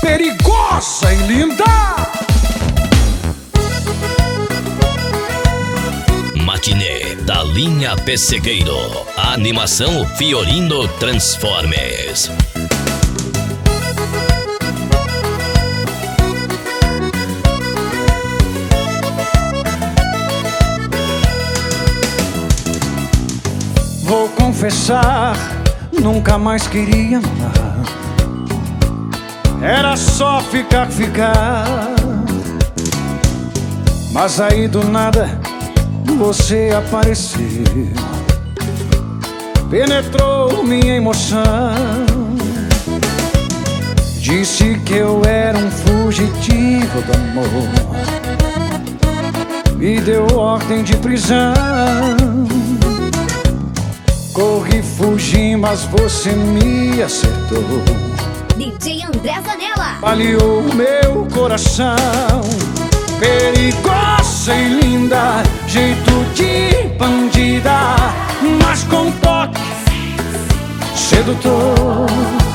perigosa e linda. Matinê da linha Pessegueiro. Animação Fiorino Transformers. Vou confessar, nunca mais queria amar. Era só ficar. Mas aí do nada você apareceu, penetrou minha emoção. Disse que eu era um fugitivo do amor, me deu ordem de prisão. Corri, fugi, mas você me acertou. DJ André Zanella Baleou meu coração. Perigosa e linda, jeito de bandida, mas com toque sedutor.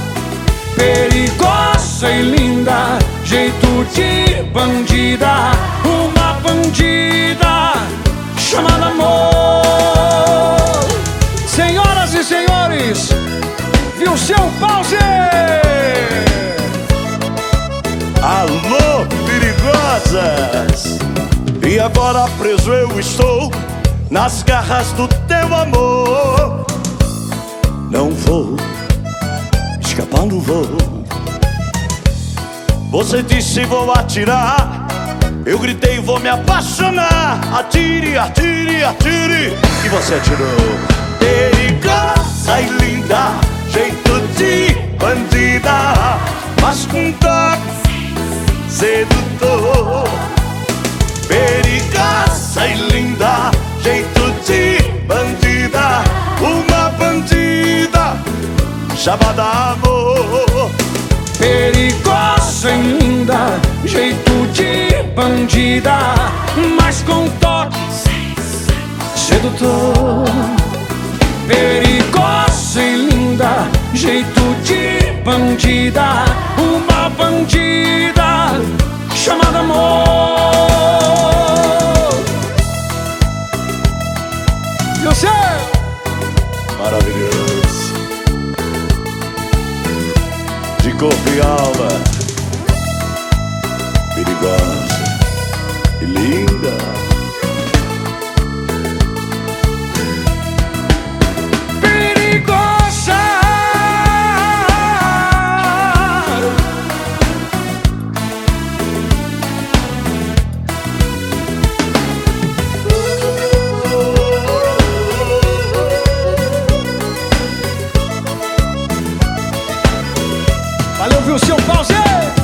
Perigosa e linda, jeito de bandida, uma bandida chamada amor. Senhoras e senhores, viu seu pause? Alô, perigosas! E agora preso eu estou nas garras do teu amor. Não vou escapar, não vou. Você disse vou atirar, eu gritei vou me apaixonar. Atire, atire, atire, e você atirou. Perigosa e linda, jeito de bandida, mas com toque sedutor. Perigosa e linda, jeito de bandida, uma bandida chamada amor. Perigosa e linda, jeito de bandida, mas com toque sedutor. Perigosa e linda, jeito de bandida, uma bandida chamada amor. Você Maravilhoso, de corpo e alma, perigosa e linda. valeu, viu seu pause?